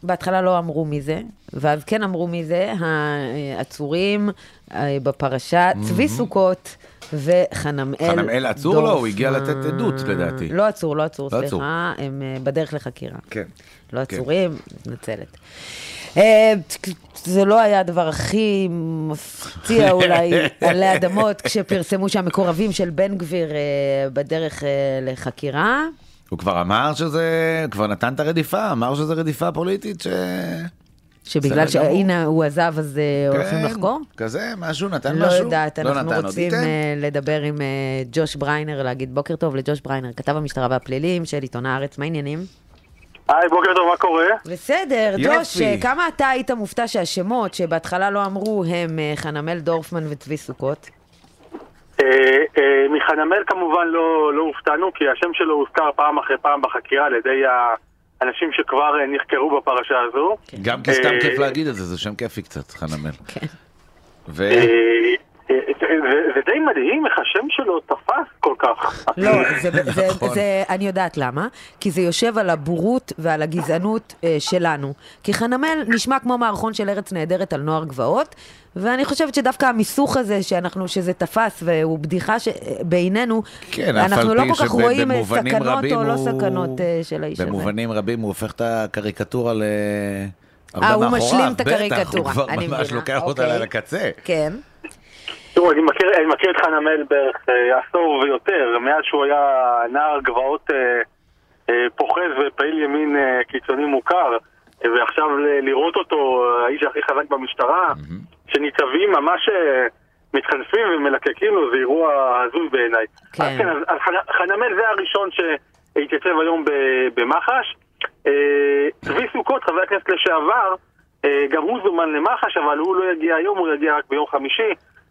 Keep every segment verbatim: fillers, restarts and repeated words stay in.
בהתחלה לא אמרו מי זה, ואז כן אמרו מי זה, העצורים בפרשה, צבי סוכות וחנמאל דורפמן. חנמאל עצור לו, הוא הגיע לתת עדות לדעתי. לא עצור, לא עצור, סליחה, הם בדרך לחקירה. כן. לא עצורים, מתנצלת. זה לא היה הדבר הכי מפתיע אולי עלי אדמות, כשפרסמו שהמקורבים של בן גביר בדרך לחקירה. הוא כבר אמר שזה, כבר נתן את הרדיפה, אמר שזה רדיפה פוליטית ש... שבגלל שהנה הוא עזב אז הולכים לחקור? כזה, משהו, נתן לא משהו? לא יודעת, אנחנו רוצים לדבר עם ג'וש בריינר, להגיד בוקר טוב לג'וש בריינר, כתב המשטרה והפלילים של עיתון הארץ, מה העניינים? היי, בוקר טוב, מה קורה? בסדר, ג'וש, כמה אתה היית מופתע שהשמות שבהתחלה לא אמרו הם חנמאל דורפמן וצבי סוכות? מחנמאל כמובן לא הופתענו, כי השם שלו הוזכר פעם אחרי פעם בחקירה על ידי האנשים שכבר נחקרו בפרשה הזו. גם כי סתם כיף להגיד את זה, זה שם כיפי קצת, חנמאל. כן. ו... זה די מדהים איך השם שלו תפס כל כך. לא, אני יודעת למה, כי זה יושב על הבורות ועל הגזענות שלנו. כי חנמאל נשמע כמו מערכון של ארץ נהדרת על נוער גבעות, ואני חושבת שדווקא המיסוך הזה שאנחנו, שזה תפס והוא בדיחה בעינינו, אנחנו לא כל כך רואים סכנות או לא סכנות של האיש הזה. במובנים רבים הוא הופך את הקריקטורה ל... אה, הוא משלים את הקריקטורה. בטח, הוא כבר ממש לוקח אותה לקצה. כן. תראו, אני מכיר, אני מכיר את חנמאל בערך אה, עשור ויותר, מאז שהוא היה נער גבעות אה, אה, פוחז ופעיל ימין אה, קיצוני מוכר, אה, ועכשיו ל- לראות אותו, האיש הכי חזק במשטרה, mm-hmm. שניצבים ממש אה, מתחנפים ומלקקים לו, זה אירוע הזוי בעיניי. כן. אז כן, אז, אז חנמאל זה הראשון שהתייצב היום ב- במח"ש. אה, צבי סוכות, חבר הכנסת לשעבר, אה, גם הוא זומן למח"ש, אבל הוא לא יגיע היום, הוא יגיע רק ביום חמישי.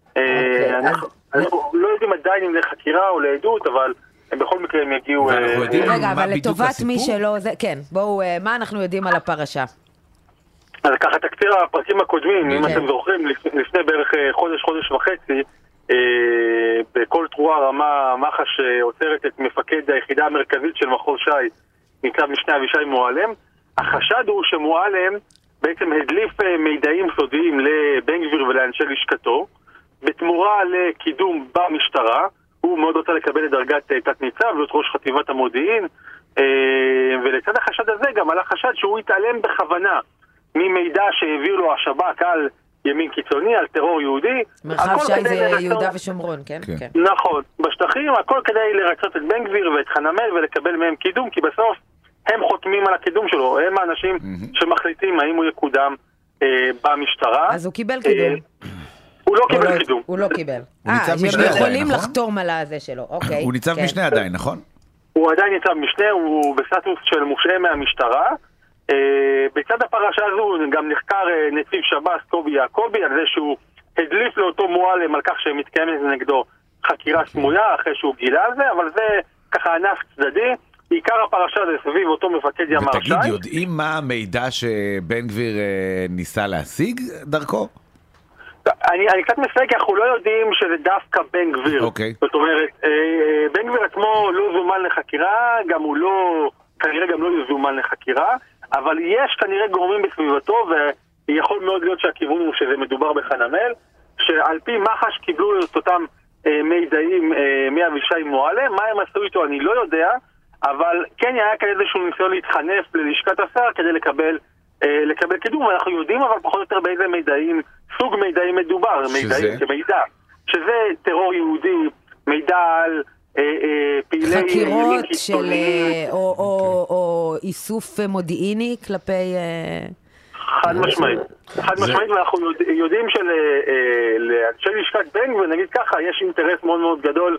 אנחנו לא יודעים עדיין אם זה חקירה או לעדות, אבל בכל מקרה הם יגיעו... רגע, אבל לטובת מי שלא... כן, בואו, מה אנחנו יודעים על הפרשה? אז ככה תקציר הפרקים הקודמים, אם אתם זוכרים, לפני בערך חודש, חודש וחצי, בכל תרועה רמה מח"ש עוצרת את מפקד היחידה המרכזית של מחוז ש"י, ניצב משנה אבישי מועלם. החשד הוא שמועלם בעצם הדליף מידעים סודיים לבן גביר ולאנשי לשכתו, בתמורה לקידום במשטרה. הוא מאוד רוצה לקבל את דרגת תת ניצב, להיות ראש חטיבת המודיעין, ולצד החשד הזה גם עלה חשד שהוא התעלם בכוונה ממידע שהעביר לו השב"כ על ימין קיצוני, על טרור יהודי. מרחב שי זה יהודה ושומרון, כן? כן. נכון, בשטחים, הכל כדי לרצות את בן גביר ואת חנמאל ולקבל מהם קידום, כי בסוף הם חותמים על הקידום שלו, הם האנשים שמחליטים האם הוא יקודם במשטרה. אז הוא קיבל קידום. הוא לא קיבל קידום. הוא לא קיבל. הוא ניצב משנה הם עדיין, יכולים נכון? לחתום על הזה שלו, אוקיי. הוא ניצב משנה עדיין, נכון? הוא עדיין ניצב משנה, הוא בסטטוס של מושעה מהמשטרה. בצד הפרשה הזו גם נחקר נציב שב"ס קובי יעקובי על זה שהוא הדליף לאותו מועלם על כך שמתקיימת נגדו חקירה סמויה אחרי שהוא גילה על זה, אבל זה ככה ענף צדדי. בעיקר הפרשה זה סביב אותו מפקד ימ"ר ש"י. ותגיד, יודעים מה המידע שבן גביר ניסה להשיג דרכו? אני, אני קצת מסייג, כי אנחנו לא יודעים שזה דווקא בן גביר. אוקיי. זאת אומרת, אה, בן גביר עצמו לא זומן לחקירה, גם הוא לא, כנראה גם לא יזומן לחקירה, אבל יש כנראה גורמים בסביבתו, ויכול מאוד להיות שהכיוון הוא שזה מדובר בחנמאל, שעל פי מח"ש קיבלו את אותם אה, מידעים אה, מאבישי מועלם. מה הם עשו איתו אני לא יודע, אבל כן היה כאן איזשהו ניסיון להתחנף ללשכת השר כדי לקבל לקבל קידום, ואנחנו יודעים אבל פחות או יותר באיזה מידעים, סוג מידעים מדובר, מידעים כמידע, שזה טרור יהודי, מידע על אה, אה, פעילי חקירות של, אה, או, או, או איסוף מודיעיני כלפי... אה... חד משמעית. חד משמעית, ואנחנו יודעים שלאנשי לשכת בן גביר, נגיד ככה, יש אינטרס מאוד מאוד גדול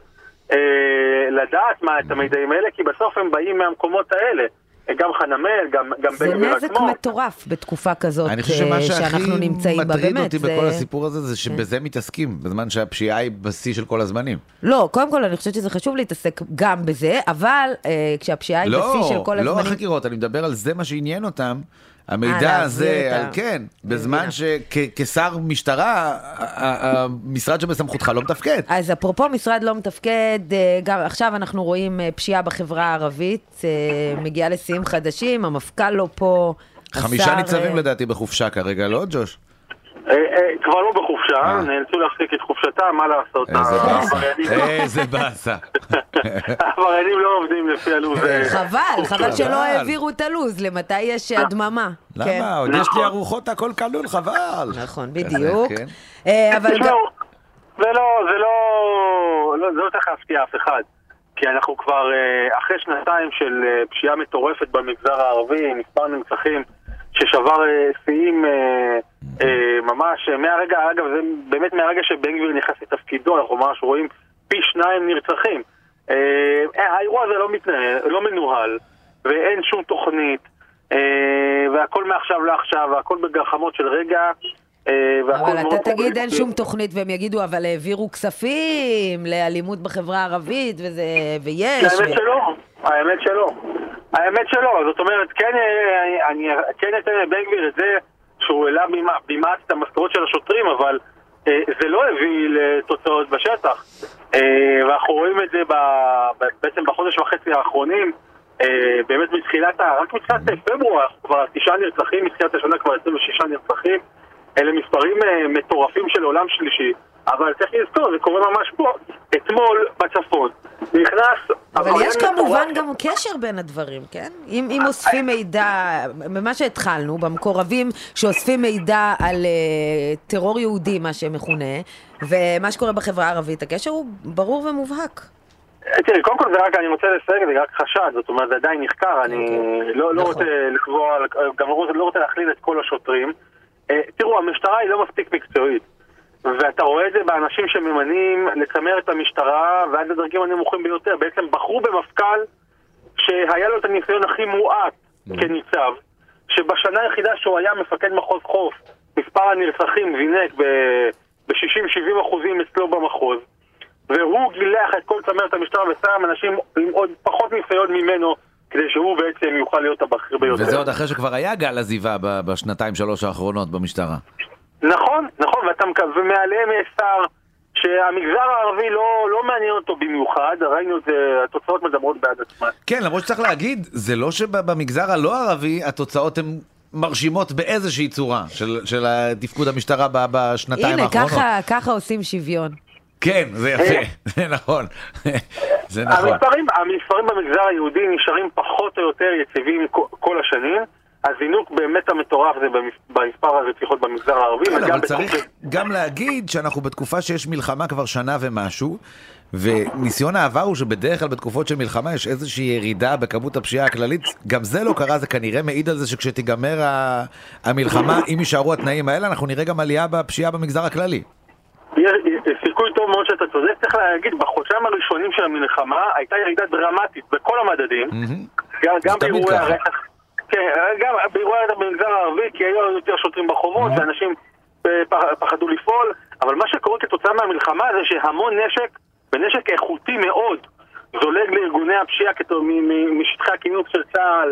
אה, לדעת מה את המידעים האלה, כי בסוף הם באים מהמקומות האלה. גם חנמאל, גם, גם בן גביר עצמו. זה נזק מטורף בתקופה כזאת שאנחנו נמצאים בה, באמת. אני חושב שמה שהכי מטריד אותי בכל הסיפור הזה, זה שבזה מתעסקים, בזמן שהפשיעה היא בשיא של כל הזמנים. לא, קודם כל אני חושבת שזה חשוב להתעסק גם בזה, אבל כשהפשיעה היא בשיא של כל הזמנים... לא, לא החקירות, אני מדבר על זה מה שעניין אותם, המידע הזה, כן, בזמן שכשר משטרה, המשרד שבסמכותך לא מתפקד. אז אפרופו משרד לא מתפקד, גם עכשיו אנחנו רואים פשיעה בחברה הערבית, מגיעה לשיאים חדשים, המפכ"ל לא פה, חמישה ניצבים לדעתי בחופשה כרגע, לא ג'וש? כבר לא בחופשה, נאלצו להפסיק את חופשתה, מה לעשות? איזה באסה. העבריינים לא עובדים לפי הלו"ז. חבל, חבל שלא העבירו את הלו"ז, למתי יש הדממה. למה? עוד יש לי ארוחות הכל כלול, חבל. נכון, בדיוק. תשמעו, זה לא, זה לא, זה לא צריך להפתיע אף אחד. כי אנחנו כבר אחרי שנתיים של פשיעה מטורפת במגזר הערבי, מספר נרצחים ששבר שיאים ממש מהרגע, אגב זה באמת מהרגע שבן גביר נכנס לתפקידו, אנחנו ממש רואים פי שניים נרצחים. האירוע הזה לא מתנהל, לא מנוהל, ואין שום תוכנית, והכל מעכשיו לעכשיו, והכל בגחמות של רגע. אבל אתה תגיד אין שום תוכנית והם יגידו אבל העבירו כספים לאלימות בחברה הערבית וזה, ויש. האמת שלא, האמת שלא. האמת שלא, זאת אומרת, כן, אני כן אתן לבן גביר את זה שהוא העלה במעט את המשכורות של השוטרים, אבל זה לא הביא לתוצאות בשטח. ואנחנו רואים את זה בעצם בחודש וחצי האחרונים, באמת מתחילת, רק מתחילת פברואר, כבר תשעה נרצחים, מתחילת השנה כבר עשרים ושישה נרצחים. אלה מספרים מטורפים של עולם שלישי, אבל צריך לזכור, זה קורה ממש פה. אתמול בצפון נכנס... אבל יש כמובן גם קשר בין הדברים, כן? אם, אם אוספים מידע, במה שהתחלנו, במקורבים שאוספים מידע על uh, טרור יהודי, מה שמכונה, ומה שקורה בחברה הערבית, הקשר הוא ברור ומובהק. תראי, קודם כל זה רק, אני רוצה לסייג, זה רק חשד, זאת אומרת, זה עדיין נחקר, אני לא, לא רוצה לקבוע, גם לא רוצה להכליל את כל השוטרים. תראו, המשטרה היא לא מספיק מקצועית, ואתה רואה את זה באנשים שממנים לצמר את המשטרה ועד הדרגים הנמוכים ביותר. בעצם בחרו במפכ"ל שהיה לו את הניסיון הכי מועט כניצב, שבשנה היחידה שהוא היה מפקד מחוז חוף, מספר הנרצחים זינק ב-שישים שבעים אחוזים אצלו במחוז, והוא גילח את כל צמרת המשטרה ושם אנשים עם עוד פחות ניסיון ממנו כדי שהוא בעצם יוכל להיות הבכיר ביותר. וזה עוד אחרי שכבר היה גל עזיבה בשנתיים שלוש האחרונות במשטרה. נכון, נכון, ואתה מקווה, ומעליהם יש שר שהמגזר הערבי לא, לא מעניין אותו במיוחד, ראינו את זה, התוצאות מדברות בעד עצמן. כן, למרות שצריך להגיד, זה לא שבמגזר הלא ערבי התוצאות הן מרשימות באיזושהי צורה של, של תפקוד המשטרה בשנתיים האחרונות. הנה, ככה, ככה עושים שוויון. כן, זה יפה, זה נכון. זה נכון. המספרים, המספרים במגזר היהודי נשארים פחות או יותר יציבים כל השנים. הזינוק באמת המטורף זה במספר הרציחות במגזר הערבי. כן, אבל צריך גם להגיד שאנחנו בתקופה שיש מלחמה כבר שנה ומשהו, וניסיון העבר הוא שבדרך כלל בתקופות של מלחמה יש איזושהי ירידה בכמות הפשיעה הכללית. גם זה לא קרה, זה כנראה מעיד על זה שכשתיגמר המלחמה, אם יישארו התנאים האלה, אנחנו נראה גם עלייה בפשיעה במגזר הכללי. סיכוי טוב מאוד שאתה צודק. צריך להגיד, בחודשיים הראשונים של המלחמה הייתה ירידה דרמטית בכל המדדים, גם באירועי הרצח, גם באירועי הרצח במגזר הערבי, כי היו יותר שוטרים ברחובות ואנשים פחדו לפעול. אבל מה שקורה כתוצאה מהמלחמה זה שהמון נשק, ונשק איכותי מאוד, זולג לארגוני הפשיעה משטחי הכינוס של צה"ל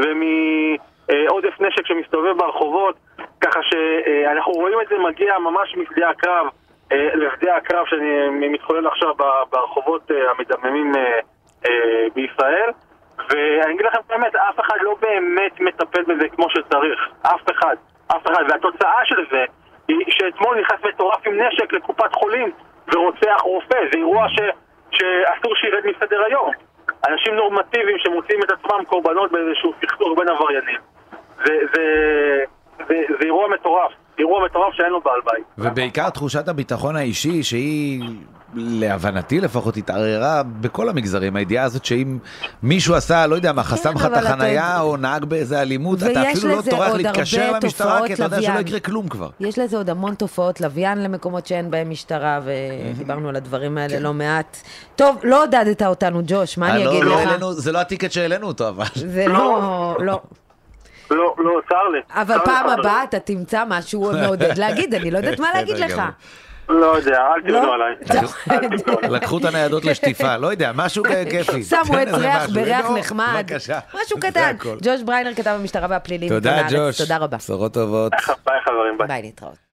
ומעודף נשק שמסתובב ברחובות, ככה שאנחנו רואים את זה מגיע ממש משדה הקרב לשדה הקרב שאני מתחולל עכשיו ברחובות המדממים בישראל. ואני אגיד לכם באמת, אף אחד לא באמת מטפל בזה כמו שצריך, אף אחד, אף אחד. והתוצאה של זה היא שאתמול נכנס מטורף עם נשק לקופת חולים ורוצח רופא. זה אירוע ש... שאסור שירד מסדר היום. אנשים נורמטיביים שמוצאים את עצמם קורבנות באיזשהו סכסוך בין עבריינים. זה, זה, זה, זה אירוע מטורף. אירוע מטורף שאין לו בעל בית. ובעיקר תחושת הביטחון האישי שהיא, להבנתי לפחות, התערערה בכל המגזרים. הידיעה הזאת שאם מישהו עשה, לא יודע מה, חסם לך את החנייה או נהג באיזה אלימות, אתה אפילו לא טורח להתקשר למשטרה, כי אתה יודע שלא יקרה כלום כבר. יש לזה עוד המון תופעות לוויין למקומות שאין בהם משטרה, ודיברנו על הדברים האלה לא מעט. טוב, לא עודדת אותנו, ג'וש, מה אני אגיד לך? זה לא הטיקט שהעלינו אותו, אבל. זה לא, לא. לא, לא, צר לי. אבל פעם הבאה אתה תמצא משהו מעודד להגיד, אני לא יודעת מה להגיד לך. לא יודע, אל תבנו עליי. לקחו את הניידות לשטיפה, לא יודע, משהו כיפי. שמו את ריח בריח נחמד. משהו קטן. ג'וש בריינר כתב המשטרה והפלילים. תודה ג'וש. תודה רבה. בשורות טובות. ביי חברים, ביי. ביי, נתראות.